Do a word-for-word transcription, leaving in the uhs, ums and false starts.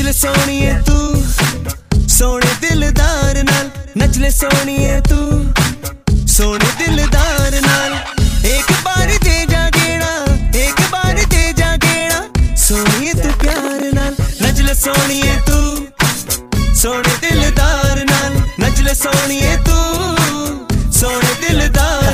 ले सोनिए तू सोने दिलदार नाल, नच ले सोनिए तू सोने दिलदार नाल। एक बार दे जा गेड़ा, एक बार दे जा गेड़ा, सोनिए तू प्यार नाल, नच ले सोनिए तू सोने दिलदार नाल, नच ले सोनिए तू सोने दिलदार।